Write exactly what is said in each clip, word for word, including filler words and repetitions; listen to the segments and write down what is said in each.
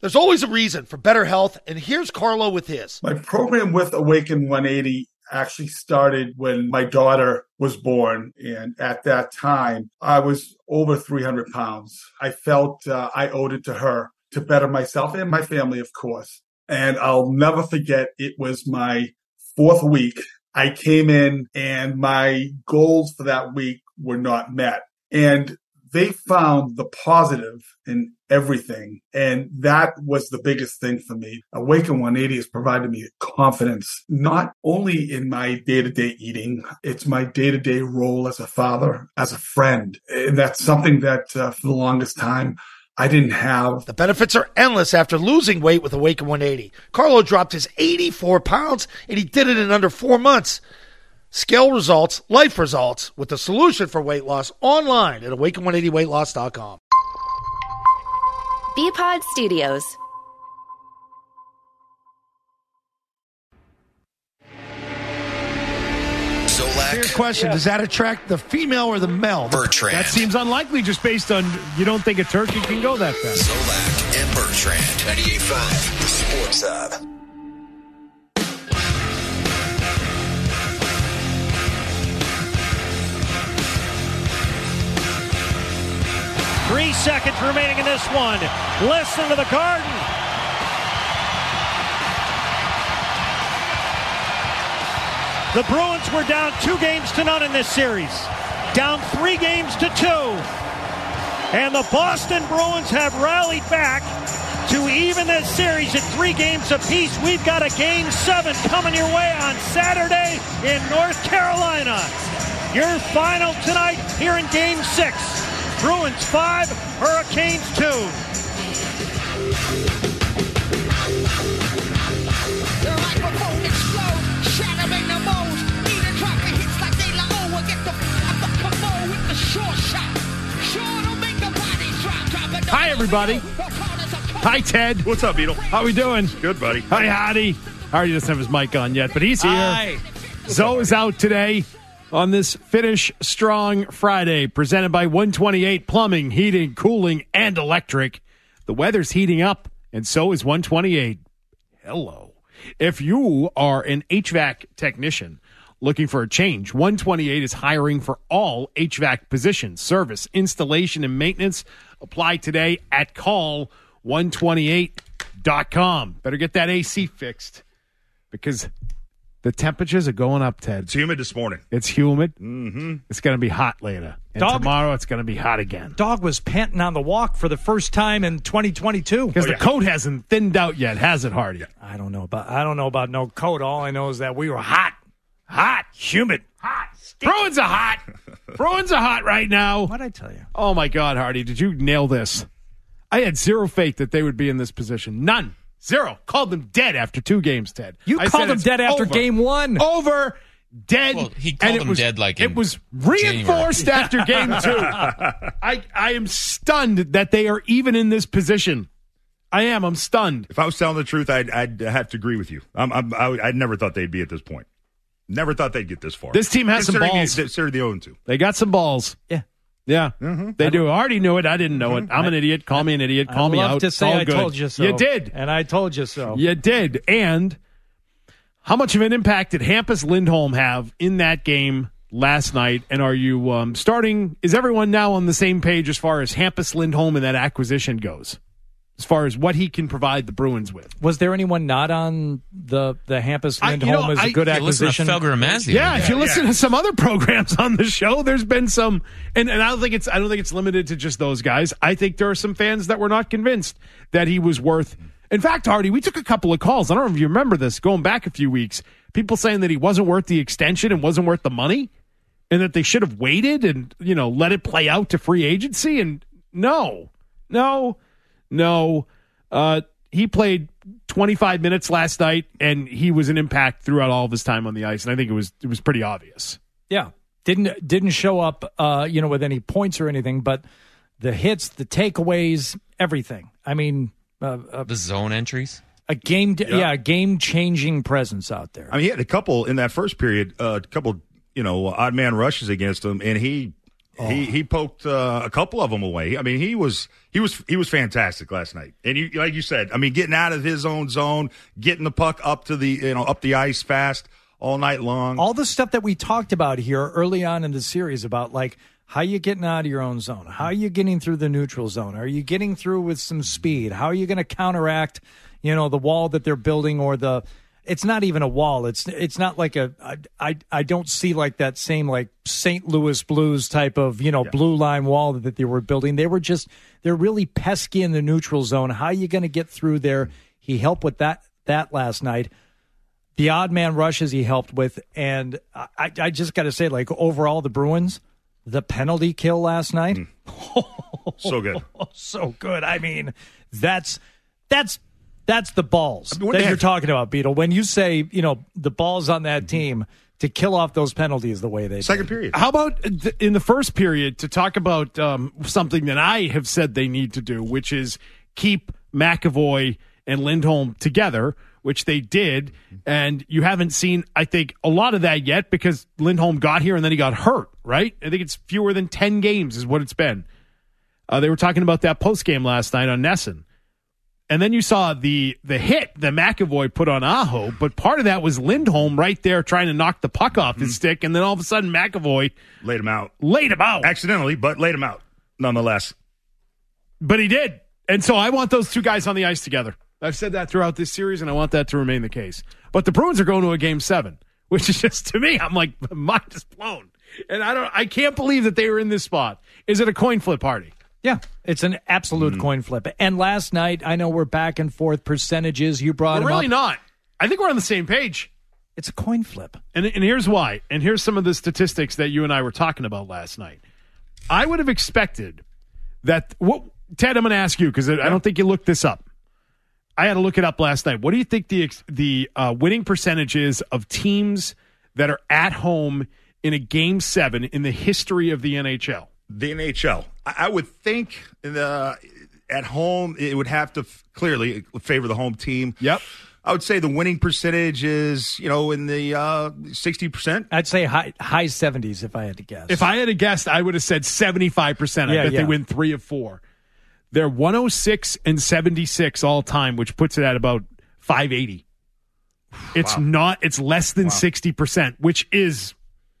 There's always a reason for better health, and here's Carlo with his. My program with Awaken one eighty actually started when my daughter was born, and at that time, I was over three hundred pounds. I felt uh, I owed it to her to better myself and my family, of course. And I'll never forget, it was my fourth week. I came in, and my goals for that week were not met. And they found the positive in everything. And that was the biggest thing for me. Awaken one eighty has provided me confidence, not only in my day-to-day eating, it's my day-to-day role as a father, as a friend. And that's something that uh, for the longest time, I didn't have. The benefits are endless after losing weight with Awaken one eighty. Carlo dropped his eighty-four pounds, and he did it in under four months. Scale results, life results, with the solution for weight loss online at awaken one eighty weight loss dot com. B-Pod Studios. Here's a question. Yeah. Does that attract the female or the male? Bertrand. That seems unlikely just based on you don't think a turkey can go that fast. Zolak and Bertrand. ninety-eight point five, the Sports Hub. Three seconds remaining in this one. Listen to the Garden. The Bruins were down two games to none in this series. Down three games to two. And the Boston Bruins have rallied back to even this series at three games apiece. We've got a game seven coming your way on Saturday in North Carolina. Your final tonight here in game six. Bruins five, Hurricanes two. The microphone explodes, shattering the moles. Even dropping hits like De La O. Get the f*** up the with the short shot. Sure to make the body drop, drop it. Hi, everybody. Hi, Ted. What's up, Beetle? How we doing? Good, buddy. Hi, Hottie. Hardy doesn't have his mic on yet, but he's here. Hi. Zoe is out today on this Finish Strong Friday, presented by one twenty-eight Plumbing, Heating, Cooling, and Electric. The weather's heating up, and so is one twenty-eight. Hello. If you are an H V A C technician looking for a change, one twenty-eight is hiring for all H V A C positions, service, installation, and maintenance. Apply today at call one twenty-eight dot com. Better get that A C fixed because the temperatures are going up, Ted. It's humid this morning. It's humid. Mm-hmm. It's going to be hot later. And Dog, tomorrow it's going to be hot again. Dog was panting on the walk for the first time in twenty twenty-two. Because Oh, the yeah. coat hasn't thinned out yet, has it, Hardy? I don't know about I don't know about no coat. All I know is that we were hot, hot, humid, hot. Stinky. Bruins are hot. Bruins are hot right now. What'd I tell you? Oh, my God, Hardy. Did you nail this? I had zero faith that they would be in this position. None. Zero. Called them dead after two games, Ted. You I called said them it's dead after over. game one. Over. Dead. Well, he called and it them was, dead like it in was reinforced after game two. I I am stunned that they are even in this position. I am. I'm stunned. If I was telling the truth, I'd, I'd have to agree with you. I'm, I'm, I, I never thought they'd be at this point. Never thought they'd get this far. This team has some Considering balls. The, consider the oh and two. They got some balls. Yeah. Yeah, Mm-hmm. they do. I already knew it. I didn't know it. I'm an idiot. Call me an idiot. Call I'd me love out. to It's say all I good. told you so. You did. And I told you so. You did. And how much of an impact did Hampus Lindholm have in that game last night? And are you um, starting? Is everyone now on the same page as far as Hampus Lindholm and that acquisition goes? As far as what he can provide the Bruins with. Was there anyone not on the the Hampus I- Lindholm you know, as a I- good Yeah, listen to acquisition? Felger and Mazzy. Yeah, if you Yeah, listen yeah. to some other programs on the show, there's been some, and, and I don't think it's I don't think it's limited to just those guys. I think there are some fans that were not convinced that he was worth. In fact, Hardy, we took a couple of calls. I don't know if you remember this, going back a few weeks. People saying that he wasn't worth the extension and wasn't worth the money, and that they should have waited and you know let it play out to free agency. And no, no, no. Uh, he played twenty-five minutes last night, and he was an impact throughout all of his time on the ice. And I think it was it was pretty obvious. Yeah. Didn't didn't show up uh, you know, with any points or anything, but the hits, the takeaways, everything. I mean, uh, uh, The zone entries. a game Yeah. yeah, game changing presence out there. I mean, he had a couple in that first period, uh, a couple, you know, odd man rushes against him, and he He he poked uh, a couple of them away. I mean, he was he was he was fantastic last night. And you, like you said, I mean, getting out of his own zone, getting the puck up to the you know up the ice fast all night long. All the stuff that we talked about here early on in the series about like how you getting out of your own zone, how are you getting through the neutral zone, are you getting through with some speed, how are you going to counteract, you know, the wall that they're building or the. It's not even a wall. It's it's not like a I, I, I don't see like that same like Saint Louis Blues type of, you know, yeah. blue line wall that they were building. They were just they're really pesky in the neutral zone. How are you going to get through there? He helped with that that last night. The odd man rushes he helped with, and I I just got to say, like overall the Bruins, the penalty kill last night. Mm. So good. So good. I mean, that's that's That's the balls I mean, that you're have, talking about, Beetle. When you say, you know, the balls on that team to kill off those penalties the way they Second did. period. How about th- in the first period to talk about um, something that I have said they need to do, which is keep McAvoy and Lindholm together, which they did. And you haven't seen, I think, a lot of that yet because Lindholm got here and then he got hurt, right? I think it's fewer than ten games is what it's been. Uh, they were talking about that post-game last night on Nesson. And then you saw the the hit that McAvoy put on Aho, but part of that was Lindholm right there trying to knock the puck off his mm-hmm. stick, and then all of a sudden McAvoy laid him out. Laid him out. Accidentally, but laid him out nonetheless. But he did. And so I want those two guys on the ice together. I've said that throughout this series, and I want that to remain the case. But the Bruins are going to a game seven, which is just, to me, I'm like, mind is blown. And I don't, I can't believe that they were in this spot. Is it a coin flip party? Yeah, it's an absolute mm. coin flip. And last night, I know we're back and forth percentages. You brought We're them really up. not. I think we're on the same page. It's a coin flip. And, and here's why. And here's some of the statistics that you and I were talking about last night. I would have expected that, what, Ted, I'm going to ask you because I don't think you looked this up. I had to look it up last night. What do you think the the uh, winning percentage is of teams that are at home in a game seven in the history of the N H L? The N H L. I would think the, at home it would have to f- clearly favor the home team. Yep. I would say the winning percentage is, you know, in the uh, sixty percent. I'd say high high seventies if I had to guess. If I had to guess, I would have said seventy-five percent. I yeah, bet yeah. they win three of four. They're one oh six and seventy-six all time, which puts it at about five eighty. It's wow. not, it's less than wow. sixty percent, which is,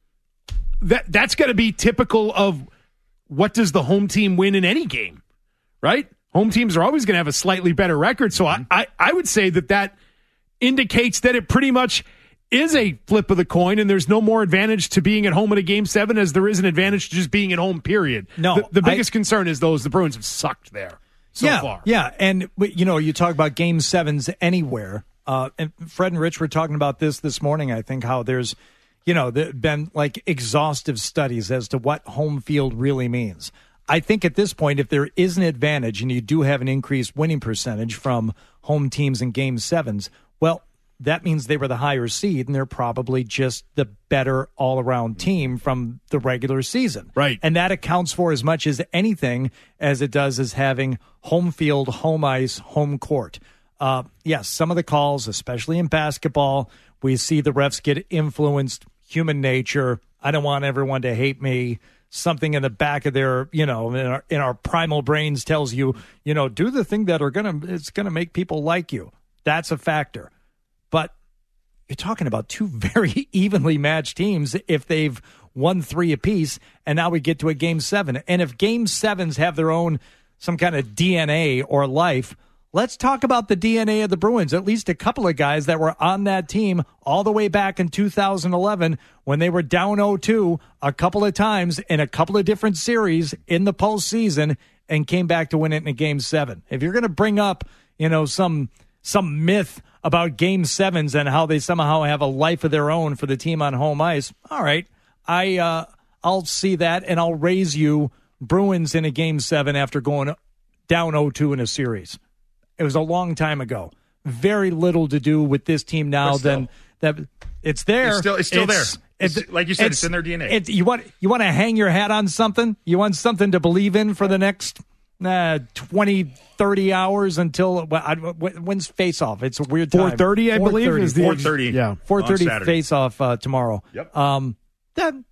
that that's going to be typical of what does the home team win in any game, right? Home teams are always going to have a slightly better record. So I, I, I would say that that indicates that it pretty much is a flip of the coin, and there's no more advantage to being at home in a game seven as there is an advantage to just being at home, period. No, the, the biggest I, concern is those the Bruins have sucked there so yeah, far. Yeah, and you know, you talk about game sevens anywhere. Uh, and Fred and Rich were talking about this this morning, I think, how there's, you know, there been like exhaustive studies as to what home field really means. I think at this point, if there is an advantage and you do have an increased winning percentage from home teams in game sevens, well, that means they were the higher seed and they're probably just the better all-around team from the regular season. Right. And that accounts for as much as anything as it does as having home field, home ice, home court. Uh, yes, some of the calls, especially in basketball, we see the refs get influenced, human nature. I don't want everyone to hate me. Something in the back of their, you know, in our, in our primal brains tells you, you know, do the thing that are going to, it's going to make people like you. That's a factor. But you're talking about two very evenly matched teams if they've won three apiece, and now we get to a game seven. And if game sevens have their own, some kind of D N A or life, let's talk about the D N A of the Bruins. At least a couple of guys that were on that team all the way back in two thousand eleven when they were down oh two a couple of times in a couple of different series in the postseason and came back to win it in a game seven. If you're going to bring up, you know, some some myth about game sevens and how they somehow have a life of their own for the team on home ice, all right, I, uh, I'll see that, and I'll raise you Bruins in a game seven after going down oh two in a series. It was a long time ago. Very little to do with this team now than that. It's there. It's still, it's still it's, there. It's, it's, like you said, it's, it's in their D N A. It, you want you want to hang your hat on something? You want something to believe in for the next uh, twenty, thirty hours until well, I, when's face off? It's a weird time. four thirty, I believe, is the four thirty. Yeah, four thirty face off uh, tomorrow. Yep. Um, that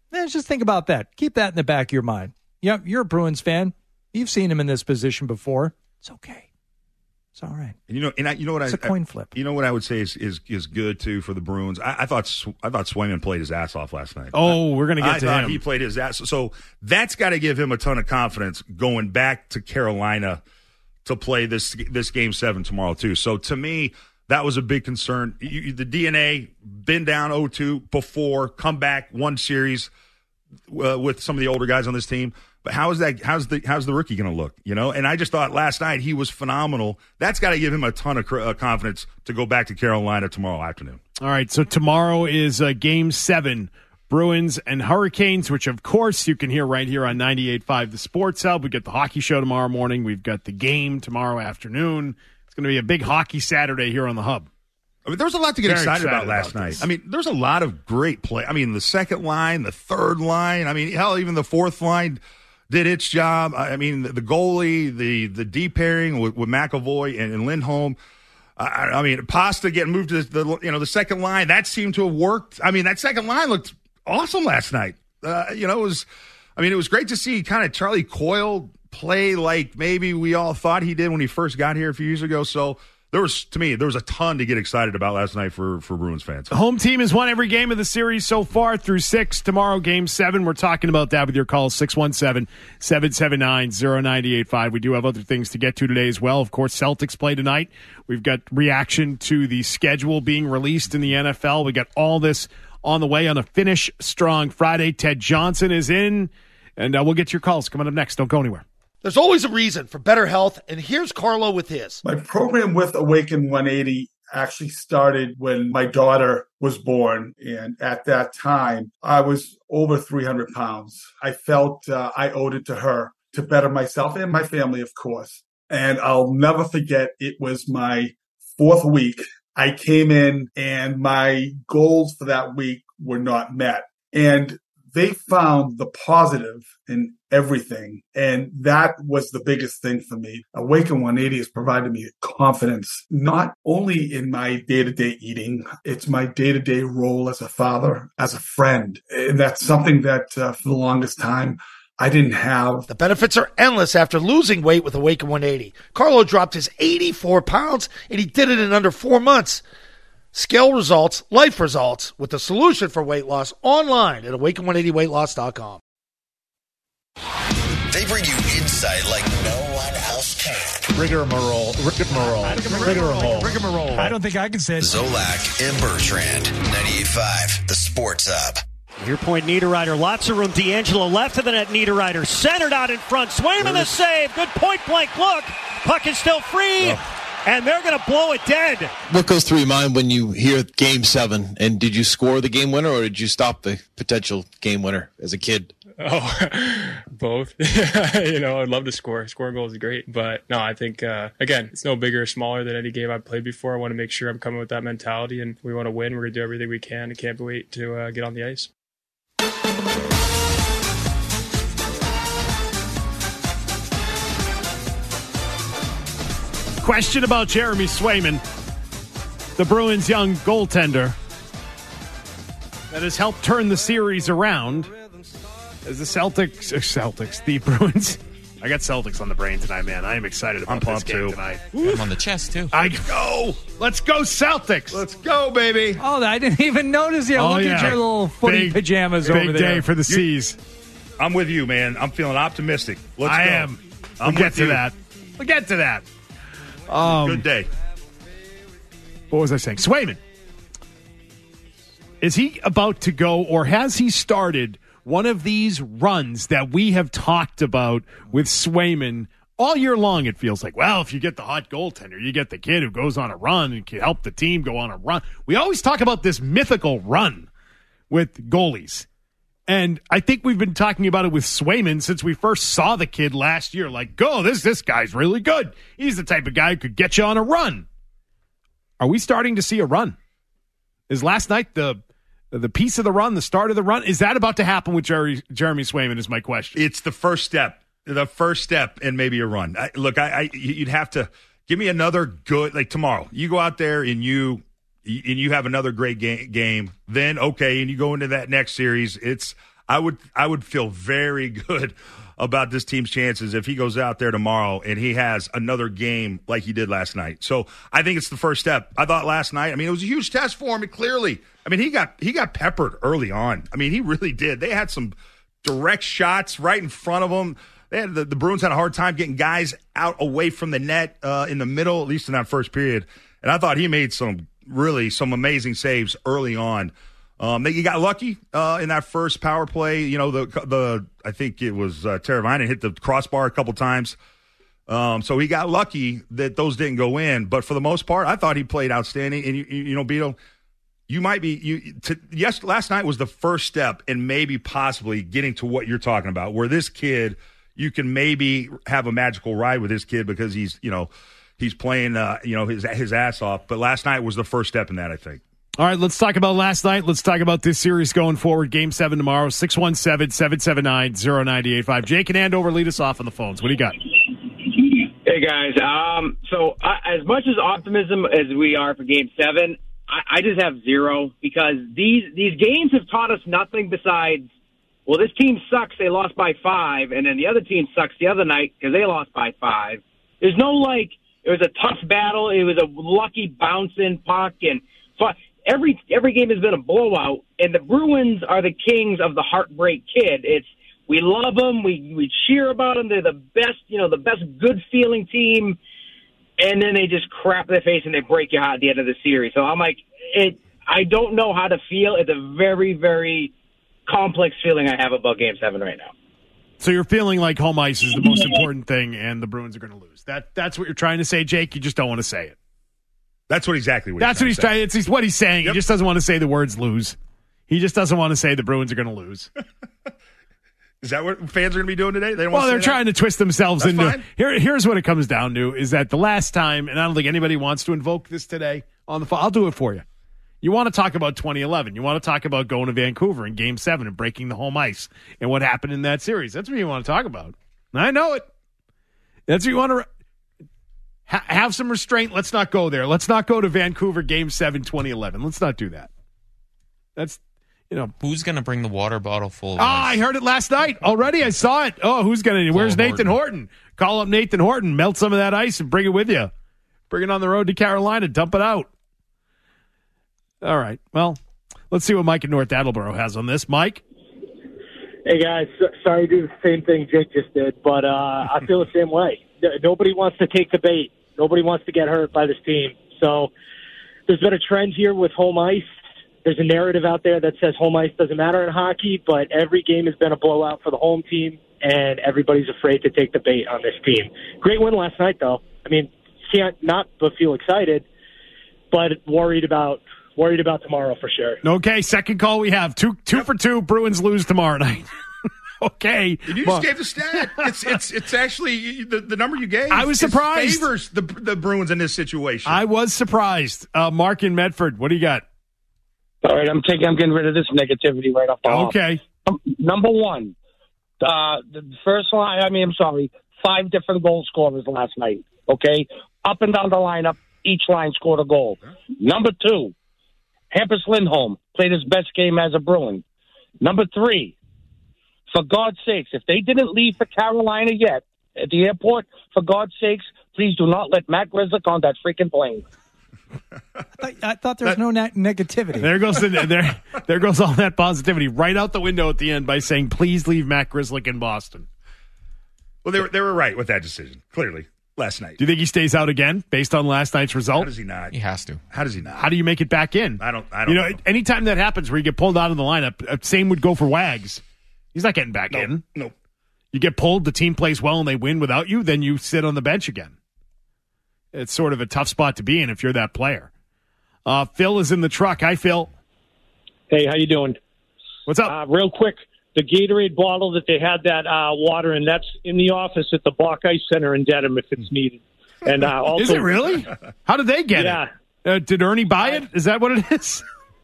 Eh, just think about that. Keep that in the back of your mind. Yep, you're a Bruins fan. You've seen him in this position before. It's okay. It's all right. And you know, and I, you know what it's I, a coin flip. I, you know what I would say is is, is good too for the Bruins. I, I thought I thought Swayman played his ass off last night. Oh, we're gonna get I to thought him. He played his ass. So that's got to give him a ton of confidence going back to Carolina to play this this game seven tomorrow too. So to me, that was a big concern. You, the D N A been down oh two before, come back one series uh, with some of the older guys on this team. But how is that? How's the how's the rookie going to look? You know, and I just thought last night he was phenomenal. That's got to give him a ton of uh, confidence to go back to Carolina tomorrow afternoon. All right, so tomorrow is uh, Game Seven, Bruins and Hurricanes, which of course you can hear right here on ninety-eight point five The Sports Hub. We get the hockey show tomorrow morning. We've got the game tomorrow afternoon. It's going to be a big hockey Saturday here on the Hub. I mean, there was a lot to get Very excited, excited about last about night. this. I mean, there's a lot of great play. I mean, the second line, the third line. I mean, hell, even the fourth line did its job. I mean, the, the goalie, the the deep pairing with, with McAvoy and, and Lindholm. I, I mean, Pasta getting moved to the you know the second line, that seemed to have worked. I mean, that second line looked awesome last night. Uh, you know, it was. I mean, it was great to see kind of Charlie Coyle play like maybe we all thought he did when he first got here a few years ago. So there was, to me, there was a ton to get excited about last night for, for Bruins fans. The home team has won every game of the series so far through six. Tomorrow, game seven. We're talking about that with your calls, six one seven, seven seven nine, zero nine eight five. We do have other things to get to today as well. Of course, Celtics play tonight. We've got reaction to the schedule being released in the N F L. We got all this on the way on a Finish Strong Friday. Ted Johnson is in, and uh, we'll get your calls coming up next. Don't go anywhere. There's always a reason for better health, and here's Carlo with his. My program with Awaken one eighty actually started when my daughter was born. And at that time, I was over three hundred pounds. I felt uh, I owed it to her to better myself and my family, of course. And I'll never forget, it was my fourth week. I came in and my goals for that week were not met. And they found the positive in everything. And that was the biggest thing for me. Awaken one eighty has provided me confidence, not only in my day-to-day eating, it's my day-to-day role as a father, as a friend. And that's something that uh, for the longest time, I didn't have. The benefits are endless after losing weight with Awaken one eighty. Carlo dropped his eighty-four pounds, and he did it in under four months. Scale results, life results, with the solution for weight loss online at awaken one eighty weight loss dot com. They bring you insight like no one else can. Rigmarole. Rigmarole. Rigmarole. Rigmarole. I don't think I can say it. Zolak and Bertrand, ninety-eight point five The Sports Hub. Here point Niederreiter, lots of room. D'Angelo left of the net. Niederreiter centered out in front. Swayman the save. Good point blank look. Puck is still free. Oh. And they're going to blow it dead. What goes through your mind when you hear game seven? And did you score the game winner or did you stop the potential game winner as a kid? Oh, both. You know, I'd love to score. Scoring goals is great. But no, I think, uh, again, it's no bigger or smaller than any game I've played before. I want to make sure I'm coming with that mentality and we want to win. We're going to do everything we can. I can't wait to uh, get on the ice. Question about Jeremy Swayman, the Bruins' young goaltender that has helped turn the series around as the Celtics, uh, Celtics, the Bruins. I got Celtics on the brain tonight, man. I am excited about I'm this pumped game too. tonight. I'm on the chest, too. I go. Let's go Celtics. Let's go, baby. Oh, I didn't even notice you. Oh, Look yeah. at your little footy Big- pajamas Big over there. day for the C's. I'm with you, man. I'm feeling optimistic. Let's I go. am. I'm We'll get with to you. that. We'll get to that. Um, Good day. What was I saying? Swayman. Is he about to go, or has he started one of these runs that we have talked about with Swayman all year long? It feels like, well, if you get the hot goaltender, you get the kid who goes on a run and can help the team go on a run. We always talk about this mythical run with goalies. And I think we've been talking about it with Swayman since we first saw the kid last year. Like, go, this, this guy's really good. He's the type of guy who could get you on a run. Are we starting to see a run? Is last night the the piece of the run, the start of the run? Is that about to happen with Jerry, Jeremy Swayman is my question. It's the first step. The first step and maybe a run. I, look, I, I you'd have to give me another good, like tomorrow. You go out there and you and you have another great game, game. Then, okay, and you go into that next series. It's I would I would feel very good about this team's chances if he goes out there tomorrow and he has another game like he did last night. So I think it's the first step. I thought last night, I mean, it was a huge test for him, clearly. I mean, he got he got peppered early on. I mean, he really did. They had some direct shots right in front of him. They had, the, the Bruins had a hard time getting guys out away from the net uh, in the middle, at least in that first period. And I thought he made some really some amazing saves early on. Um, they, he got lucky uh, in that first power play. You know, the the I think it was uh, Teravainen hit the crossbar a couple times. Um, so he got lucky that those didn't go in. But for the most part, I thought he played outstanding. And, you, you know, Beto, you might be you. To, yes, last night was the first step in maybe possibly getting to what you're talking about, where this kid, you can maybe have a magical ride with this kid because he's, you know, he's playing, uh, you know, his his ass off. But last night was the first step in that, I think. All right, let's talk about last night. Let's talk about this series going forward. Game seven tomorrow, six one seven, seven seven nine, zero nine eight five. Jake and Andover, lead us off on the phones. What do you got? Hey, guys. Um, so uh, as much as optimism as we are for Game seven, I, I just have zero because these, these games have taught us nothing besides, well, this team sucks. They lost by five, and then the other team sucks the other night because they lost by five. There's no, like, it was a tough battle. It was a lucky bounce-in puck, and fun. Every every game has been a blowout, and the Bruins are the kings of the heartbreak kid. It's we love them, we we cheer about them. They're the best, you know, the best good feeling team, and then they just crap their face and they break your heart at the end of the series. So I'm like, it. I don't know how to feel. It's a very very complex feeling I have about Game Seven right now. So you're feeling like home ice is the most important thing, and the Bruins are going to lose. That that's what you're trying to say, Jake. You just don't want to say it. That's what exactly what That's he's what he's trying trying. It's, it's what he's saying. Yep. He just doesn't want to say the words lose. He just doesn't want to say the Bruins are going to lose. Is that what fans are going to be doing today? They don't well, want to they're say trying that? to twist themselves That's into fine. here. Here's what it comes down to: is that the last time, and I don't think anybody wants to invoke this today on the phone. I'll do it for you. You want to talk about twenty eleven? You want to talk about going to Vancouver in Game Seven and breaking the home ice and what happened in that series? That's what you want to talk about. I know it. That's what you want to. Ha- have some restraint. Let's not go there. Let's not go to Vancouver Game seven, twenty eleven. Let's not do that. That's, you know. Who's going to bring the water bottle full of Ah, ice? I heard it last night already. I saw it. Oh, who's going to? Where's Nathan Horton. Horton? Call up Nathan Horton. Melt some of that ice and bring it with you. Bring it on the road to Carolina. Dump it out. All right. Well, let's see what Mike in North Attleboro has on this. Mike? Hey, guys. Sorry to do the same thing Jake just did, but uh, I feel the same way. Nobody wants to take the bait. Nobody wants to get hurt by this team. So there's been a trend here with home ice. There's a narrative out there that says home ice doesn't matter in hockey, but every game has been a blowout for the home team, and everybody's afraid to take the bait on this team. Great win last night, though. I mean, can't not but feel excited, but worried about worried about tomorrow for sure. Okay, second call we have. Two two yep. for two. Bruins lose tomorrow night. Okay. And you just gave the stat. It's it's it's actually the, the number you gave. I was surprised. Favors the the Bruins in this situation. I was surprised. Uh, Mark in Medford, what do you got? All right, I'm taking. I'm getting rid of this negativity right off the hop. Okay. Um, number one, uh, the first line. I mean, I'm sorry. Five different goal scorers last night. Okay, up and down the lineup, each line scored a goal. Number two, Hampus Lindholm played his best game as a Bruin. Number three. For God's sakes, if they didn't leave for Carolina yet at the airport, for God's sakes, please do not let Matt Grzelcyk on that freaking plane. I thought, I thought there was no ne- negativity. There goes the, there, there goes all that positivity right out the window at the end by saying, "Please leave Matt Grzelcyk in Boston." Well, they were they were right with that decision. Clearly, last night. Do you think he stays out again based on last night's result? How does he not? He has to. How does he not? How do you make it back in? I don't. I don't. You know, know. anytime that happens where you get pulled out of the lineup, uh, same would go for Wags. He's not getting back nope. in. Nope. You get pulled, the team plays well, and they win without you, then you sit on the bench again. It's sort of a tough spot to be in if you're that player. Uh, Phil is in the truck. Hi, Phil. Hey, how you doing? What's up? Uh, real quick, the Gatorade bottle that they had that uh, water in, that's in the office at the Bach Ice Center in Dedham if it's needed. And uh, also, is it really? How did they get yeah. it? Uh, did Ernie buy it? Is that what it is?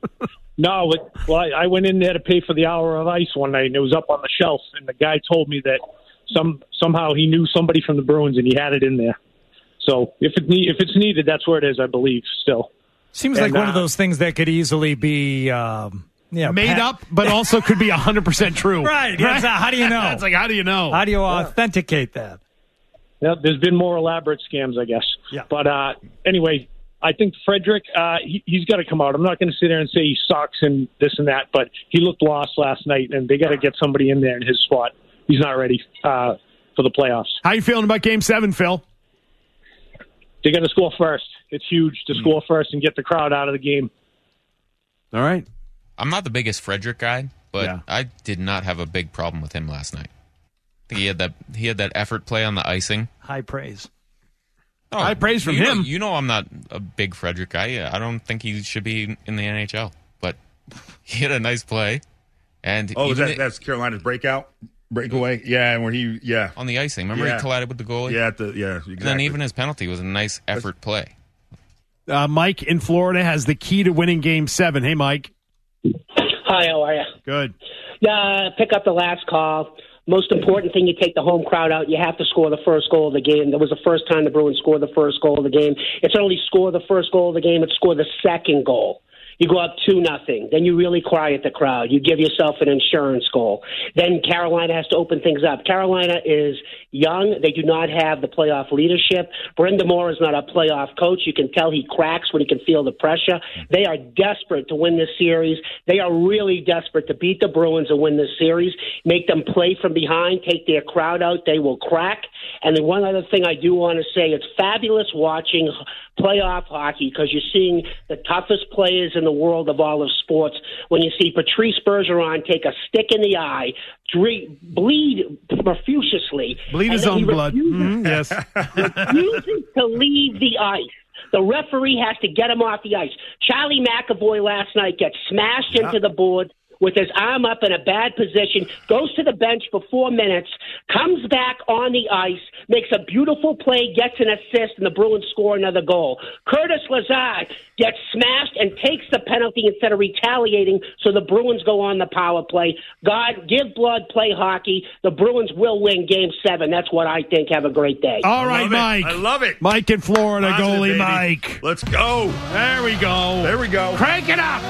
No, it, well, I, I went in there to pay for the hour of ice one night, and it was up on the shelf, and the guy told me that some somehow he knew somebody from the Bruins, and he had it in there. So if it need, if it's needed, that's where it is, I believe, still. Seems and, like one uh, of those things that could easily be um, Yeah, made Pat- up, but also could be one hundred percent true. Right. That's, uh, how do you know? It's like, how do you know? How do you authenticate that? Yeah, there's been more elaborate scams, I guess. Yeah. But uh, anyway, I think Frederick, uh, he, he's got to come out. I'm not going to sit there and say he sucks and this and that, but he looked lost last night, and they got to get somebody in there in his spot. He's not ready uh, for the playoffs. How you feeling about Game Seven, Phil? They got to score first. It's huge to score first and get the crowd out of the game. All right. I'm not the biggest Frederick guy, but Yeah. I did not have a big problem with him last night. I think he had that he had that effort play on the icing. High praise. Oh, High praise from you know- him. you know I'm not a big Frederick guy. I don't think he should be in the N H L, but he had a nice play. And Oh, is even that it- that's Carolina's breakout breakaway? Yeah, and where he yeah on the icing. Remember Yeah. he collided with the goalie? yeah at the, yeah exactly. And then even his penalty was a nice effort play. Uh, Mike in Florida has the key to winning Game Seven. Hey, Mike. Hi, how are you? Good. Yeah, pick up the last call. Most important thing, you take the home crowd out. You have to score the first goal of the game. That was the first time the Bruins scored the first goal of the game. It's not only score the first goal of the game, it's score the second goal. You go up two nothing. Then you really cry at the crowd. You give yourself an insurance goal. Then Carolina has to open things up. Carolina is young. They do not have the playoff leadership. Brenda Moore is not a playoff coach. You can tell he cracks when he can feel the pressure. They are desperate to win this series. They are really desperate to beat the Bruins and win this series. Make them play from behind, take their crowd out. They will crack. And then one other thing I do want to say, it's fabulous watching playoff hockey because you're seeing the toughest players in the world of all of sports. When you see Patrice Bergeron take a stick in the eye, dre- bleed profusely. Bleed and his then he own blood. refuses- Mhm, yes. refuses to leave the ice. The referee has to get him off the ice. Charlie McAvoy last night gets smashed Yeah. into the board with his arm up in a bad position, goes to the bench for four minutes, comes back on the ice, makes a beautiful play, gets an assist, and the Bruins score another goal. Curtis Lazard gets smashed and takes the penalty instead of retaliating, so the Bruins go on the power play. God, give blood, play hockey. The Bruins will win Game seven. That's what I think. Have a great day. All right, Mike. I love it. Mike in Florida, Positive, goalie baby. Mike. Let's go. There we go. There we go. Crank it up.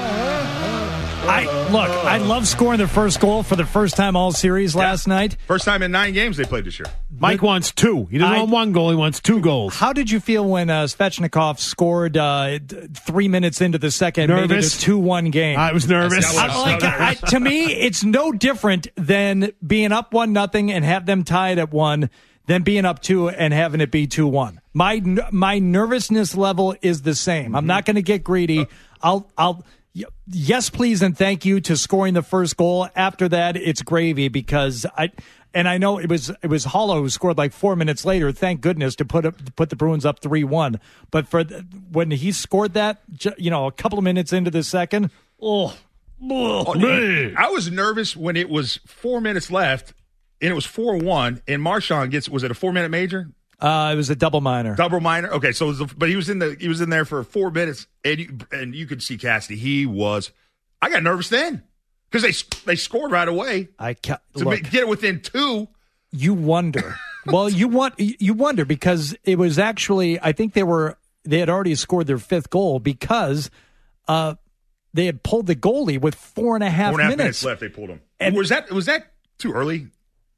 I look, I love scoring the first goal for the first time all series last night. First time in nine games they played this year. Mike wants two. He doesn't I- want one goal. He wants two goals. How did you feel when uh, Svechnikov scored uh, d- three minutes into the second, made it Nervous? a two one game? I was nervous. I'm like, I, to me, it's no different than being up one nothing and have them tied at one, than being up two and having it be two one. My my nervousness level is the same. I'm not going to get greedy. I'll I'll. Yes, please, and thank you to scoring the first goal. After that, it's gravy because I and I know it was it was Hollow who scored like four minutes later. Thank goodness to put up, to put the Bruins up three one. But for the, when he scored that, ju- you know, a couple of minutes into the second, oh, Oh, dude, I was nervous when it was four minutes left and it was four one and Marchand gets, was it a four minute major? uh, it was a double minor. Double minor. Okay, so it was a, but he was in the he was in there for four minutes, and you and you could see Cassidy. He was. I got nervous then because they they scored right away. I ca- to look, make, get it within two. You wonder. Well, you want you wonder because it was actually I think they were they had already scored their fifth goal because uh, they had pulled the goalie with four and a half, Four and a half minutes. minutes left. They pulled him. And- was that was that too early?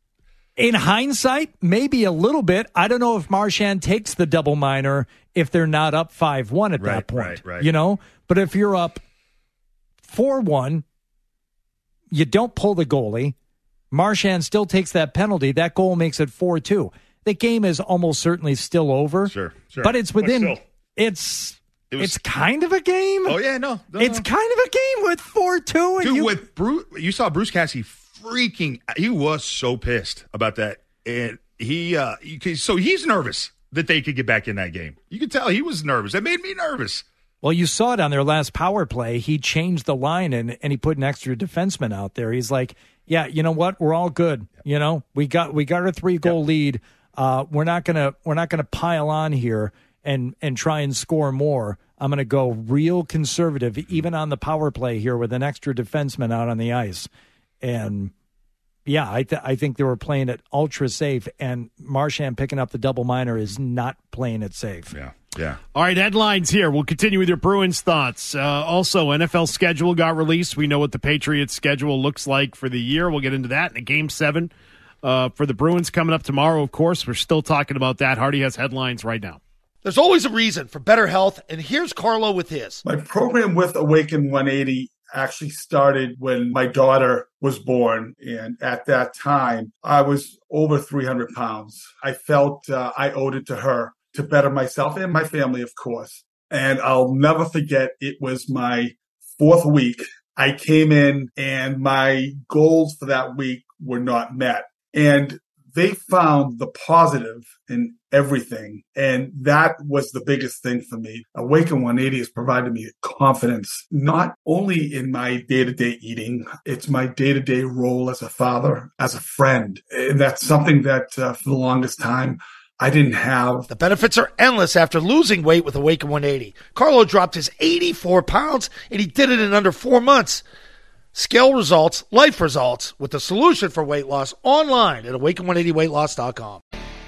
In hindsight, maybe a little bit. I don't know if Marchand takes the double minor if they're not up five one at Right, that point. right, right. You know? But if you're up four one, you don't pull the goalie. Marchand still takes that penalty. That goal makes it four two. The game is almost certainly still over. Sure, sure. But it's But within still. it's It was- it's kind of a game. Oh yeah, no, no It's no. kind of a game with four two and Dude, you with Bruce, you saw Bruce Cassidy freaking. He was so pissed about that, and he, uh, you could, so he's nervous that they could get back in that game. You could tell he was nervous. It made me nervous. Well, you saw it on their last power play. He changed the line and, and he put an extra defenseman out there. He's like, yeah, you know what? We're all good. You know, we got we got a three goal lead. Uh, we're not gonna we're not gonna pile on here and and try and score more. I'm gonna go real conservative, even on the power play here with an extra defenseman out on the ice. And yeah, I th- I think they were playing it ultra safe. And Marchand picking up the double minor is not playing it safe. Yeah. Yeah. All right, headlines here. We'll continue with your Bruins thoughts. Uh, also, N F L schedule got released. We know what the Patriots schedule looks like for the year. We'll get into that in a game seven uh, for the Bruins coming up tomorrow, of course. We're still talking about that. Hardy has headlines right now. There's always a reason for better health, and here's Carlo with his. My program with Awaken one eighty actually started when my daughter was born. And at that time, I was over three hundred pounds. I felt uh, I owed it to her to better myself and my family, of course. And I'll never forget, it was my fourth week. I came in and my goals for that week were not met. And they found the positive in everything. And that was the biggest thing for me. Awaken one eighty has provided me confidence, not only in my day-to-day eating, it's my day-to-day role as a father, as a friend. And that's something that uh, for the longest time, I didn't have. The benefits are endless after losing weight with Awaken one eighty. Carlo dropped his eighty-four pounds, and he did it in under four months. Scale results, life results, with the solution for weight loss online at awaken one eighty weight loss dot com.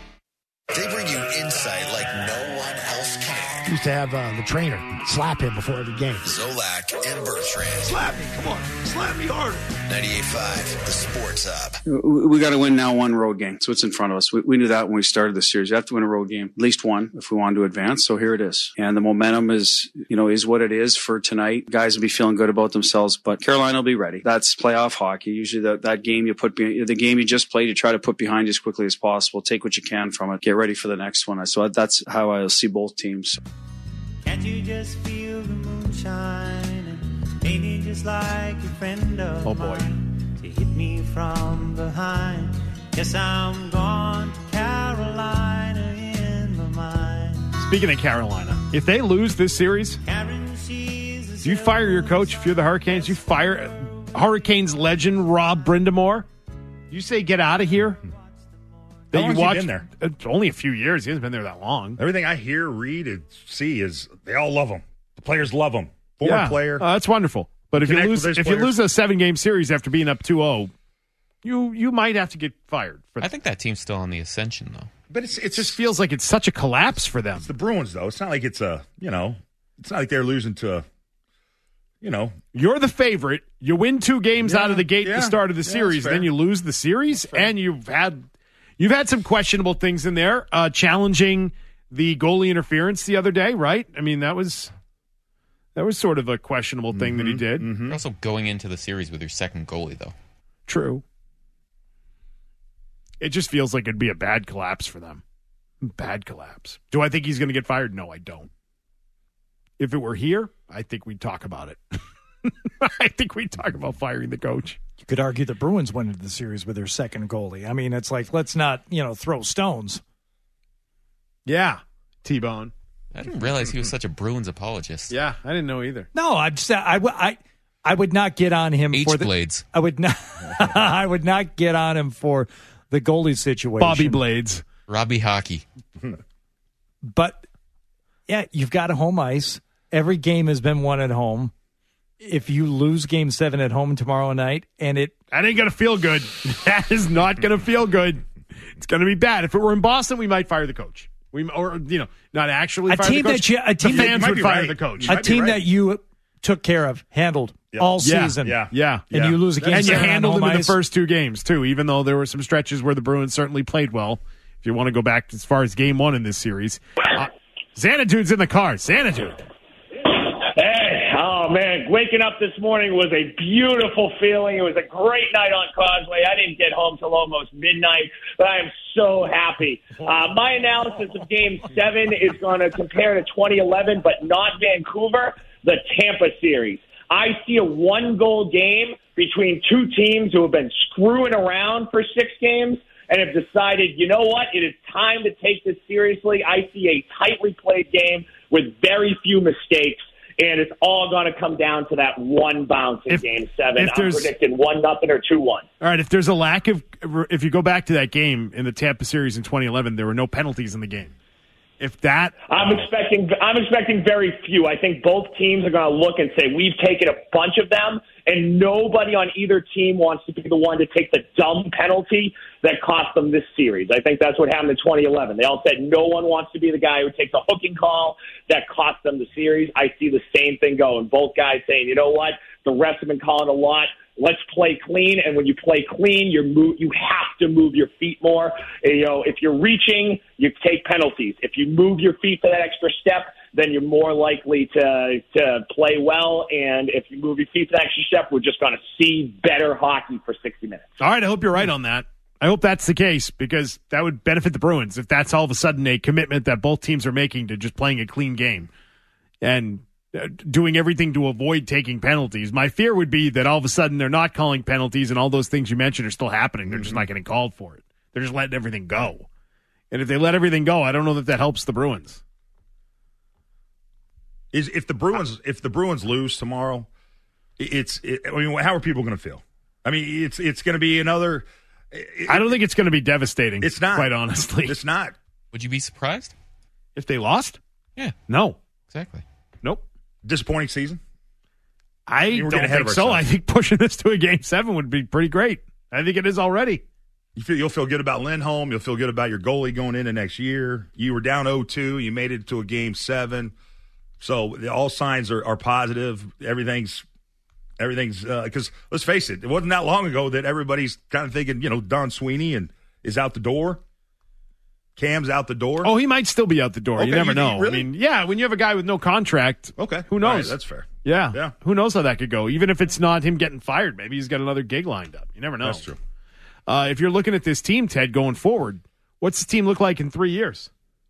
They bring you insight like no one else can. Used to have uh, the trainer slap him before every game. Zolak and Bertrand. Slap me, come on, slap me harder. ninety-eight point five, the Sports Hub. We got to win now one road game. So it's in front of us. We, we knew that when we started the series. You have to win a road game, at least one, if we want to advance. So here it is. And the momentum is, you know, is what it is for tonight. Guys will be feeling good about themselves, but Carolina will be ready. That's playoff hockey. Usually that, that game you put, be, the game you just played, you try to put behind you as quickly as possible. Take what you can from it. Get ready for the next one. So that's how I see both teams. Can't you just feel the moonshine? Ain't it just like a friend of oh boy. mine to hit me from behind? Yes, I'm gone to Carolina in my mind. Speaking of Carolina, if they lose this series, do you fire your coach if you're the Hurricanes? You fire Hurricanes legend Rob Brindamore? You say get out of here? How That long you has watch, he been there? It's only a few years. He hasn't been there that long. Everything I hear, read, and see is they all love him. The players love him. Former yeah. player. Uh, that's wonderful. But if you Connect lose, with those if you players. lose a seven-game series after being up two oh, you you might have to get fired. For I think that team's still on the ascension, though. But it's, it just feels like it's such a collapse for them. It's the Bruins, though. It's not like it's a, you know, it's not like they're losing to, a, you know. You're the favorite. You win two games Yeah, out of the gate yeah, at the start of the yeah, series. that's Then fair. you lose the series, and you've had you've had some questionable things in there, uh, challenging the goalie interference the other day, right? I mean, that was that was sort of a questionable thing that he did. Mm-hmm. You're also going into the series with your second goalie, though. True. It just feels like it'd be a bad collapse for them. Bad collapse. Do I think he's going to get fired? No, I don't. If it were here, I think we'd talk about it. I think we'd talk about firing the coach. You could argue the Bruins went into the series with their second goalie. I mean, it's like, let's not, you know, throw stones. Yeah, T-Bone. I didn't realize he was such a Bruins apologist. Yeah, I didn't know either. No, I'm just, I, w- I, I would not get on him for the H-Blades. I would not. I would not get on him for the goalie situation. Bobby Blades. Robbie Hockey. But yeah, you've got a home ice. Every game has been won at home. If you lose game seven at home tomorrow night, and it That ain't gonna feel good. That is not gonna feel good. It's gonna be bad. If it were in Boston, we might fire the coach. We or you know, not actually a fire team the coach. that you, a team the that fans you would might be fire right. the coach. A team that you took care of, handled all Yeah, season. Yeah, yeah. And you lose a game and you seven on handled home them in the ice. first two games too. Even though there were some stretches where the Bruins certainly played well. If you want to go back as far as game one in this series, uh, Xanadude's in the car. Xanadude. Hey, oh man, waking up this morning was a beautiful feeling. It was a great night on Causeway. I didn't get home till almost midnight, but I am so happy. Uh, my analysis of Game seven is going to compare to twenty eleven, but not Vancouver, the Tampa series. I see a one-goal game between two teams who have been screwing around for six games and have decided, you know what, it is time to take this seriously. I see a tightly played game with very few mistakes, and it's all going to come down to that one bounce in If- Game seven. if I'm there's- predicting one nothing or two one. All right, if there's a lack of, if you go back to that game in the Tampa series in twenty eleven, there were no penalties in the game. If that, I'm expecting I'm expecting very few. I think both teams are going to look and say we've taken a bunch of them, and nobody on either team wants to be the one to take the dumb penalty that cost them this series. I think that's what happened in twenty eleven. They all said no one wants to be the guy who takes a hooking call that cost them the series. I see the same thing going. Both guys saying, you know what, the refs have been calling a lot. Let's play clean, and when you play clean, you move. You have to move your feet more. You know, if you're reaching, you take penalties. If you move your feet for that extra step, then you're more likely to to play well. And if you move your feet for that extra step, we're just going to see better hockey for sixty minutes. All right, I hope you're right on that. I hope that's the case because that would benefit the Bruins if that's all of a sudden a commitment that both teams are making to just playing a clean game and uh, doing everything to avoid taking penalties. My fear would be that all of a sudden they're not calling penalties and all those things you mentioned are still happening. They're just not getting called for it. They're just letting everything go. And if they let everything go, I don't know that that helps the Bruins. Is if the Bruins if the Bruins lose tomorrow, it's it, I mean, how are people going to feel? I mean, it's it's going to be another. It, I don't think it's going to be devastating. It's not, quite honestly. It's not. Would you be surprised if they lost? Yeah. No. Exactly. Nope. Disappointing season. I I mean, we're don't getting ahead think of so. ourselves. I think pushing this to a game seven would be pretty great. I think it is already. You feel, you'll feel good about Lindholm. You'll feel good about your goalie going into next year. You were down oh two. You made it to a game seven. So the, all signs are, are positive. Everything's everything's because uh, let's face it, it wasn't that long ago that everybody's kind of thinking, you know, Don Sweeney and is out the door. Cam's out the door. Oh, he might still be out the door. Okay, you never you- know. really? I mean, yeah, when you have a guy with no contract, okay, who All right, knows? that's fair. Yeah. Yeah. Who knows how that could go? Even if it's not him getting fired, maybe he's got another gig lined up. You never know. That's true. Uh, if you're looking at this team, Ted, going forward, what's the team look like in three years?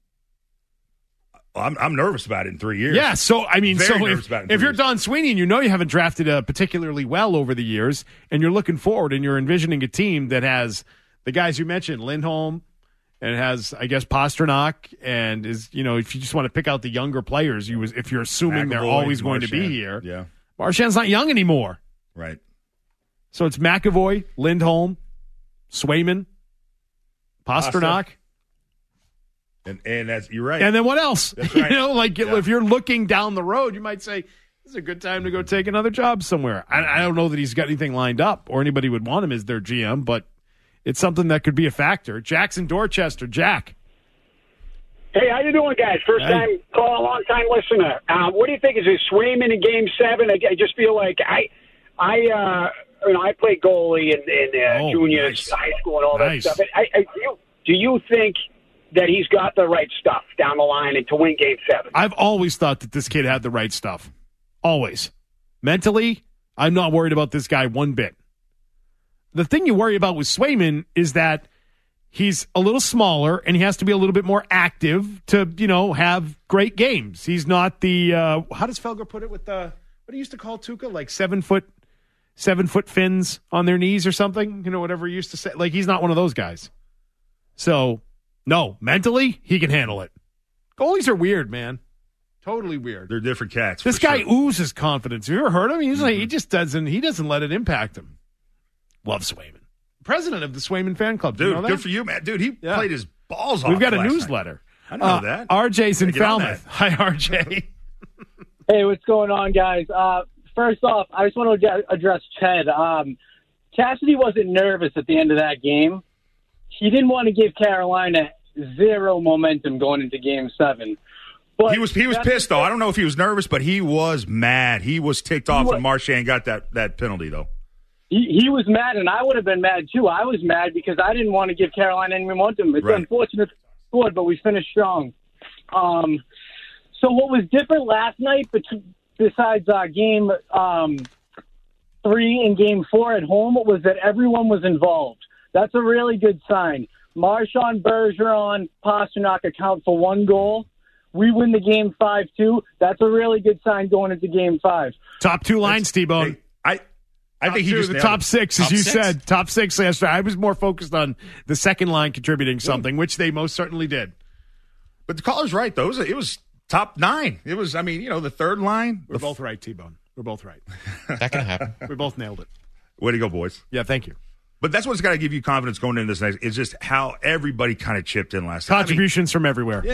I'm I'm nervous about it in three years. Yeah, so I mean, Very so nervous if, about it in if three you're years. Don Sweeney and you know you haven't drafted uh, particularly well over the years, and you're looking forward and you're envisioning a team that has the guys you mentioned, Lindholm, and it has, I guess, Pasternak, and is you know, if you just want to pick out the younger players, you was if you're assuming they're McAvoy, always going to be Marchand. here. Yeah. Marchand's not young anymore, Right. so it's McAvoy, Lindholm, Swayman, Pasternak. And and that's you're right. And then what else? That's right. You know, like Yeah. if you're looking down the road, you might say, this is a good time to go take another job somewhere. I, I don't know that he's got anything lined up or anybody would want him as their G M, but it's something that could be a factor. Jackson Dorchester. Jack. Hey, how you doing, guys? First Hey. time call, long time listener. Um, what do you think? Is it Swayman in Game Seven? I, I just feel like I, I, uh, you know, I played goalie in, in uh, Oh, juniors, nice. high school, and all Nice. that stuff. I, I, do, you, do you think that he's got the right stuff down the line and to win Game Seven? I've always thought that this kid had the right stuff. Always. Mentally, I'm not worried about this guy one bit. The thing you worry about with Swayman is that he's a little smaller and he has to be a little bit more active to, you know, have great games. He's not the, uh, how does Felger put it with the, what do he used to call Tuca? Like seven foot, seven foot fins on their knees or something? You know, whatever he used to say. Like, he's not one of those guys. So, no, mentally, he can handle it. Goalies are weird, man. Totally weird. They're different cats. This for guy sure. Mm-hmm. oozes confidence. Have you ever heard him? He's like, he just doesn't, he doesn't let it impact him. Love Swayman. President of the Swayman fan club. Do Dude, you know that? good for you, man. Dude, he Yeah. played his balls off. We've got a last night. newsletter. I know Uh, that. R J's in Gotta get on Falmouth. that. Hi, R J. Hey, what's going on, guys? Uh, first off, I just want to ad- address Ted. Um, Cassidy wasn't nervous at the end of that game. He didn't want to give Carolina zero momentum going into Game Seven. But he was he was that's- pissed though. I don't know if he was nervous, but he was mad. He was ticked off was- when Marchand got that, that penalty though. He, he was mad, and I would have been mad too. I was mad because I didn't want to give Carolina any momentum. It's Right. unfortunate we scored, but we finished strong. Um, so what was different last night, bet- besides uh, game um, three and game four at home, was that everyone was involved. That's a really good sign. Marchand, Bergeron, Pasternak account for one goal. We win the game five two. That's a really good sign going into game five. Top two lines, T-Bone. I I think he two, just the nailed top it. six, as Top you six? said. Top six last night. I was more focused on the second line contributing something, which they most certainly did. But the caller's right though. It was, it was top nine. It was. I mean, you know, the third line. We're both right, T-Bone. We're both right. That can happen. We both nailed it. Way to go, boys. Yeah, thank you. But that's what's got to give you confidence going into this next. Is just how everybody kind of chipped in last night. Contributions from everywhere. I mean, yeah.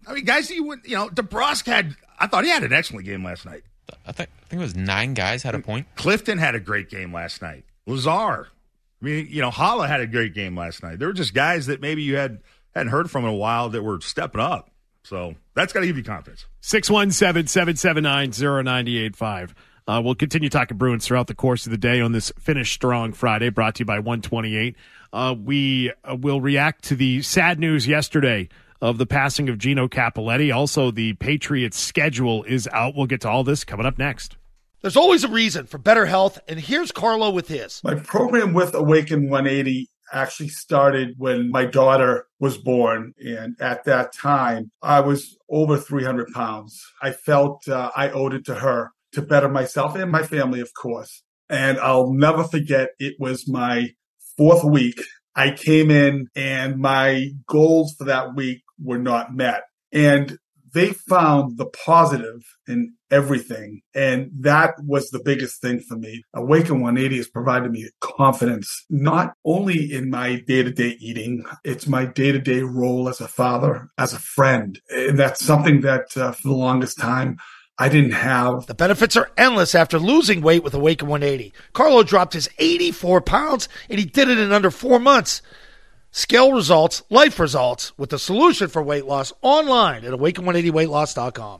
I mean, guys, you would, you know, DeBrusque had, I thought he had an excellent game last night. I think, I think it was nine guys had a point. Clifton had a great game last night. Lazar. I mean, you know, Holla had a great game last night. There were just guys that maybe you had, hadn't heard from in a while that were stepping up. So that's got to give you confidence. six one seven, seven seven nine, zero nine eight five. Uh, we'll continue talking Bruins throughout the course of the day on this Finish Strong Friday, brought to you by one twenty-eight. Uh, we uh, will react to the sad news yesterday of the passing of Gino Cappelletti. Also, the Patriots' schedule is out. We'll get to all this coming up next. There's always a reason for better health, and here's Carlo with his. My program with Awaken one eighty actually started when my daughter was born. And at that time, I was over three hundred pounds. I felt uh, I owed it to her to better myself and my family, of course. And I'll never forget, it was my fourth week. I came in and my goals for that week were not met. And they found the positive in everything. And that was the biggest thing for me. Awaken one eighty has provided me confidence, not only in my day-to-day eating, it's my day-to-day role as a father, as a friend. And that's something that uh, for the longest time, I didn't have. The benefits are endless after losing weight with Awaken one eighty. Carlo dropped his eighty-four pounds, and he did it in under four months. Scale results, life results, with the solution for weight loss online at awaken one eighty weight loss dot com.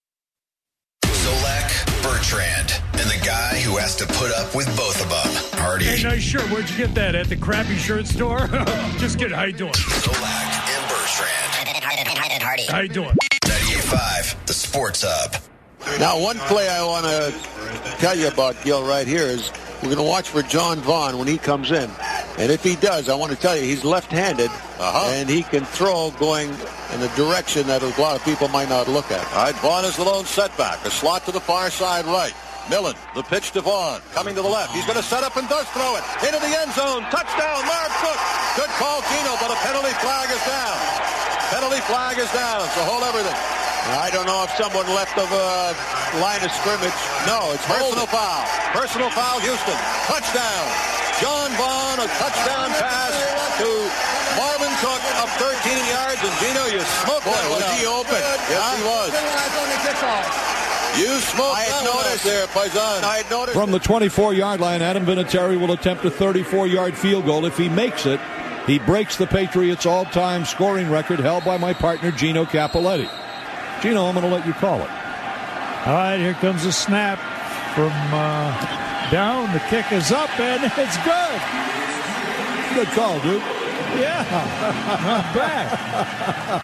Solak, Bertrand, and the guy who has to put up with both of them, Hardy. Hey, nice shirt. Where'd you get that? At the crappy shirt store? Just kidding. How you doing? Solak and Bertrand. Hardy. How you doing? ninety-eight point five, the Sports Hub. Now, one play I want to tell you about, Gil, right here is we're going to watch for John Vaughn when he comes in. And if he does, I want to tell you, he's left-handed, uh-huh. and he can throw going in a direction that a lot of people might not look at. All right, Vaughn is the lone setback. A slot to the far side right. Millen, the pitch to Vaughn, coming to the left. He's going to set up and does throw it. Into the end zone. Touchdown, Marv Cook. Good call, Gino, but a penalty flag is down. Penalty flag is down, so hold everything. I don't know if someone left of a line of scrimmage. No, it's personal foul. Personal foul, Houston. Touchdown. John Vaughn, a touchdown pass to Marvin Cook up thirteen yards. And Gino, you smoked Boy, that one was out. he open? Yes, huh? he was. You smoked I had that one noticed. out there, Paisan. I had noticed. From the twenty-four-yard line, Adam Vinatieri will attempt a thirty-four-yard field goal. If he makes it, he breaks the Patriots' all-time scoring record held by my partner, Gino Cappelletti. Gino, I'm going to let you call it. All right, here comes a snap from uh, down. The kick is up, and it's good. Good call, dude. Yeah, not bad.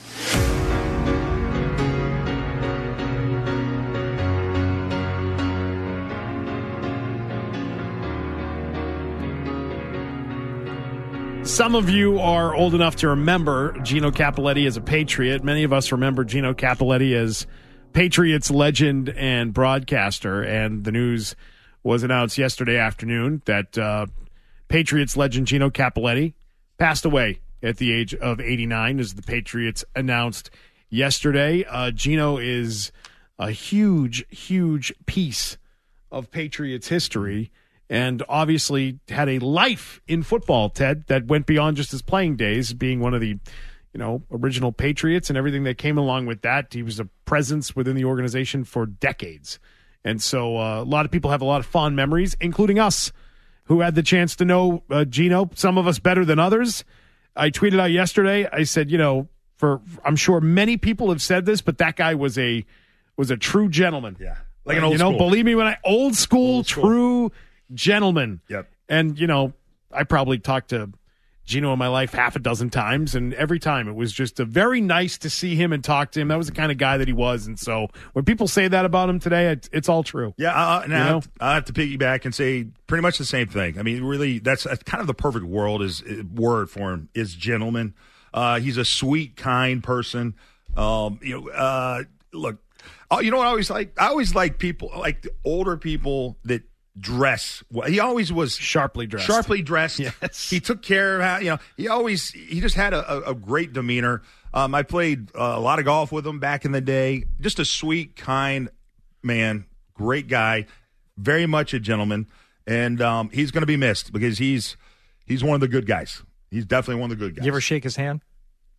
Some of you are old enough to remember Gino Cappelletti as a Patriot. Many of us remember Gino Cappelletti as Patriots legend and broadcaster. And the news was announced yesterday afternoon that uh, Patriots legend Gino Cappelletti passed away at the age of eighty-nine, as the Patriots announced yesterday. Uh, Gino is a huge, huge piece of Patriots history, and obviously had a life in football, Ted, that went beyond just his playing days, being one of the, you know, original Patriots and everything that came along with that. He was a presence within the organization for decades. And so uh, a lot of people have a lot of fond memories, including us, who had the chance to know uh, Gino, some of us better than others. I tweeted out yesterday, I said, you know, for I'm sure many people have said this, but that guy was a was a true gentleman. Yeah. Like an old you know, school. believe me when I old school, Old school. true gentleman. Yep. And, you know, I probably talked to Gino in my life half a dozen times, and every time it was just a very nice to see him and talk to him. That was the kind of guy that he was. And so when people say that about him today, it's, it's all true. Yeah, uh, and You I, know? have to, I have to piggyback and say pretty much the same thing. I mean, really, that's uh, kind of the perfect world is uh, word for him is gentleman. Uh, he's a sweet, kind person. Um, you know, uh, look, oh, you know what I always like? I always like people like the older people that dress well. He always was sharply dressed. Sharply dressed. Yes. He took care of how, you know, he always, he just had a, a, a great demeanor. Um, I played uh, a lot of golf with him back in the day. Just a sweet, kind man, great guy, very much a gentleman. And um, he's going to be missed because he's, he's one of the good guys. He's definitely one of the good guys. You ever shake his hand?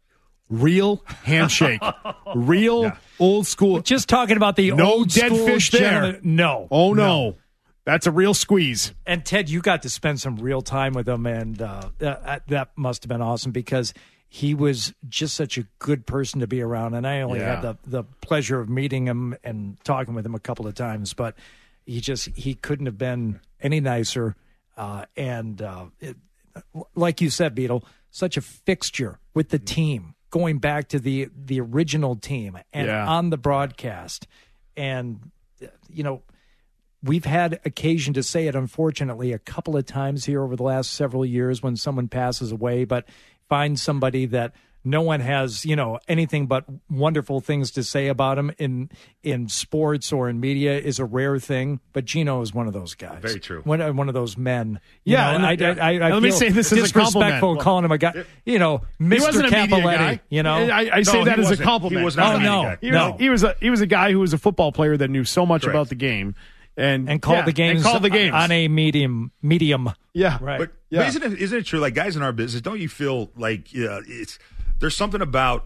Real handshake. Real yeah. old school. Just talking about the no old dead school fish there. gentleman. No. Oh, no. no. That's a real squeeze. And, Ted, you got to spend some real time with him, and uh, that, that must have been awesome because he was just such a good person to be around. And I only yeah. had the, the pleasure of meeting him and talking with him a couple of times, but he just he couldn't have been any nicer. Uh, and uh, it, like you said, Beetle, such a fixture with the team, going back to the, the original team and yeah. on the broadcast. And, you know, we've had occasion to say it, unfortunately, a couple of times here over the last several years when someone passes away, but find somebody that no one has, you know, anything but wonderful things to say about him in in sports or in media is a rare thing. But Gino is one of those guys. Very true. One, one of those men. You yeah, know, and, I, I, I, I let me say this as a disrespectful compliment. calling him a guy. You know, Mister He wasn't a media Capoletti. guy. You know, I, I say No, that he as a wasn't. compliment. He was not oh a media no, guy. He no. was, he was a he was a guy who was a football player that knew so much Correct. about the game and and called yeah, the games. and called the games on a medium. Medium. Yeah, right. But, Yeah. but isn't it isn't it true? Like guys in our business, don't you feel like uh, it's there's something about?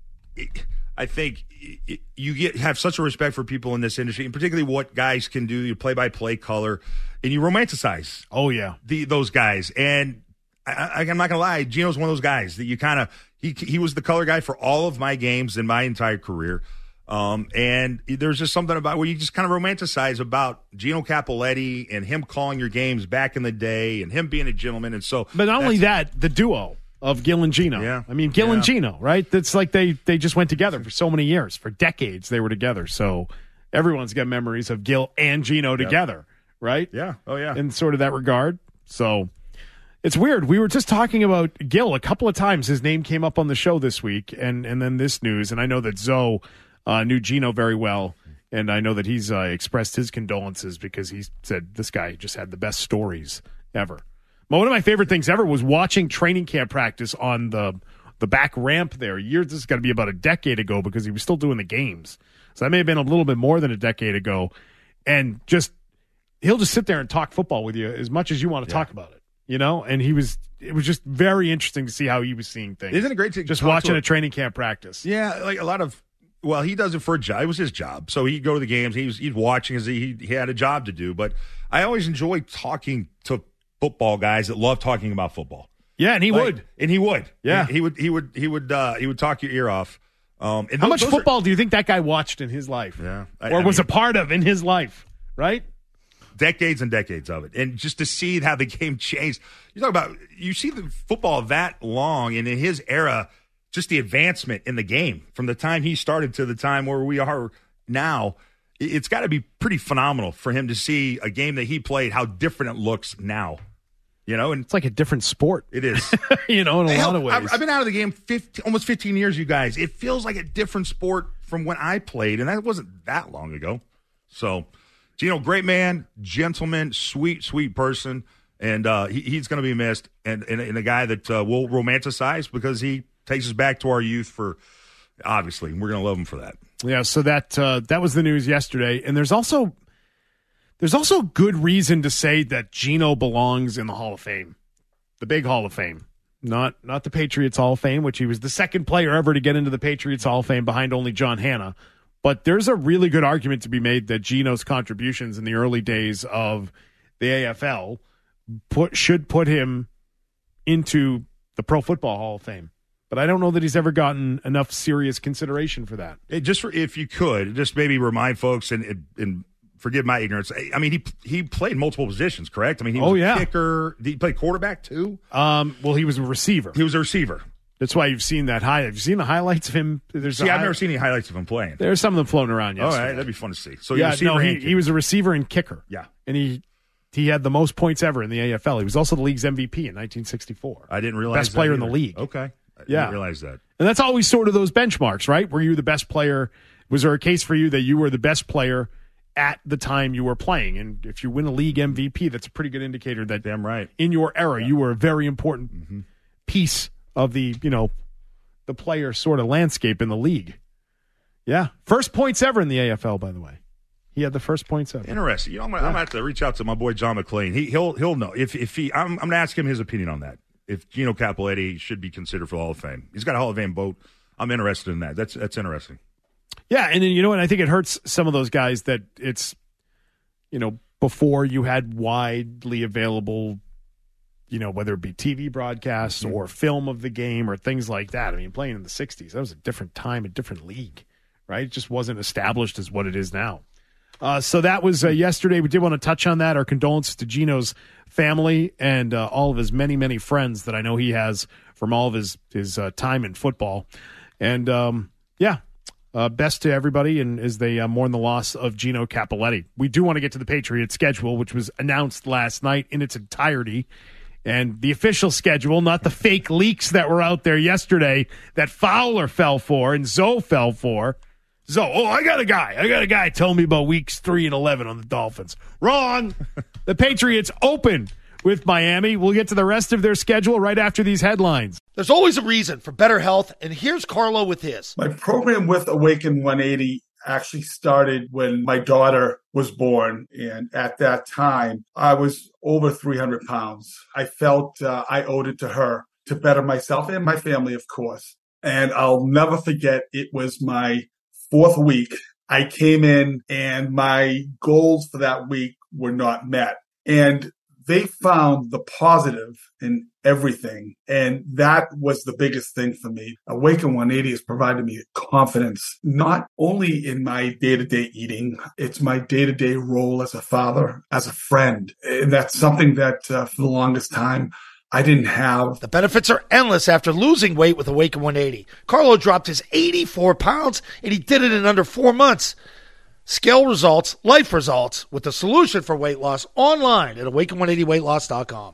I think you get have such a respect for people in this industry, and particularly what guys can do. You play by play color, and you romanticize. Oh yeah, the those guys. And I, I'm not gonna lie, Gino's one of those guys that you kind of he he was the color guy for all of my games in my entire career. Um, and there's just something about where you just kind of romanticize about Gino Capoletti and him calling your games back in the day, and him being a gentleman. And so, but not only that, the duo of Gil and Gino. Yeah. I mean, Gil yeah. and Gino, right? That's like they they just went together for so many years. For decades, they were together. So everyone's got memories of Gil and Gino together, right? Yeah. Oh, yeah. In sort of that regard. So it's weird. We were just talking about Gil a couple of times. His name came up on the show this week, and, and then this news. And I know that Zoe uh, knew Gino very well, and I know that he's uh, expressed his condolences because he said this guy just had the best stories ever. Well, one of my favorite things ever was watching training camp practice on the the back ramp there. Years, this is got to be about a decade ago because he was still doing the games. So that may have been a little bit more than a decade ago. And just he'll just sit there and talk football with you as much as you want to yeah. talk about it, you know? And he was it was just very interesting to see how he was seeing things. Isn't it great to just talk watching to a training camp practice? Yeah, like a lot of well, he does it for a job. It was his job. So he'd go to the games. He was he'd watching as he he had a job to do. But I always enjoy talking to football guys that love talking about football. Yeah, and he like, would. And he would. Yeah. He, he would he would he would uh, he would talk your ear off. Um and How those, much those football are, do you think that guy watched in his life? Yeah. I, or I was mean, a part of in his life, right? Decades and decades of it. And just to see how the game changed. You talk about you see the football that long, and in his era, just the advancement in the game from the time he started to the time where we are now. It's got to be pretty phenomenal for him to see a game that he played, how different it looks now. You know, and it's like a different sport. It is. you know, in a Hell, lot of ways. I've, I've been out of the game fifteen, almost fifteen years, you guys. It feels like a different sport from when I played, and that wasn't that long ago. So, Gino, great man, gentleman, sweet, sweet person, and uh, he, he's going to be missed, and, and, and a guy that uh, we'll romanticize because he takes us back to our youth for, obviously, and we're going to love him for that. Yeah, so that uh, that was the news yesterday, and there's also there's also good reason to say that Gino belongs in the Hall of Fame, the big Hall of Fame, not not the Patriots Hall of Fame, which he was the second player ever to get into the Patriots Hall of Fame behind only John Hanna. But there's a really good argument to be made that Gino's contributions in the early days of the A F L put should put him into the Pro Football Hall of Fame. But I don't know that he's ever gotten enough serious consideration for that. It just for, if you could, just maybe remind folks and and forgive my ignorance. I mean, he he played multiple positions, correct? I mean, he was oh, a yeah. kicker. Did he play quarterback too? Um, well, he was a receiver. He was a receiver. That's why you've seen that high. Have you seen the highlights of him? There's see, I've high- never seen any highlights of him playing. There's some of them floating around All yesterday. right, that'd be fun to see. So yeah, receiver no, he, and kicker. he was a receiver and kicker. Yeah, and he he had the most points ever in the A F L. He was also the league's M V P in nineteen sixty-four. I didn't realize best that player in the either. league. Okay, I yeah, didn't realize that. And that's always sort of those benchmarks, right? Were you the best player? Was there a case for you that you were the best player at the time you were playing? And if you win a league M V P, that's a pretty good indicator that damn right in your era yeah. you were a very important mm-hmm. piece of the you know the player sort of landscape in the league. Yeah, first points ever in the A F L, by the way. He had the first points ever. Interesting. You know, I'm gonna, yeah. I'm gonna have to reach out to my boy John McClain. He he'll he'll know if if he. I'm, I'm gonna ask him his opinion on that. If Gino Capoletti should be considered for the Hall of Fame, he's got a Hall of Fame vote I'm interested in that. That's that's interesting. Yeah, and then, you know what? I think it hurts some of those guys that it's, you know, before you had widely available, you know, whether it be T V broadcasts or film of the game or things like that. I mean, playing in the sixties, that was a different time, a different league, right? It just wasn't established as what it is now. Uh, so that was uh, yesterday. We did want to touch on that. Our condolences to Gino's family and uh, all of his many, many friends that I know he has from all of his, his uh, time in football. And, um, yeah, uh, best to everybody and as they uh, mourn the loss of Gino Cappelletti. We do want to get to the Patriots schedule, which was announced last night in its entirety. And the official schedule, not the fake leaks that were out there yesterday that Fowler fell for and Zoe fell for. Zoe, oh, I got a guy. I got a guy telling me about weeks three and eleven on the Dolphins. Wrong. The Patriots open with Miami. We'll get to the rest of their schedule right after these headlines. There's always a reason for better health, and here's Carlo with his. My program with Awaken one eighty actually started when my daughter was born, and at that time, I was over three hundred pounds. I felt uh, I owed it to her to better myself and my family, of course. And I'll never forget, it was my fourth week. I came in, and my goals for that week were not met. And they found the positive in everything. And that was the biggest thing for me. Awaken one eighty has provided me confidence, not only in my day-to-day eating, it's my day-to-day role as a father, as a friend. And that's something that uh, for the longest time, I didn't have. The benefits are endless after losing weight with Awaken one eighty. Carlo dropped his eighty-four pounds, and he did it in under four months. Scale results, life results, with the solution for weight loss online at awaken one eighty weight loss dot com.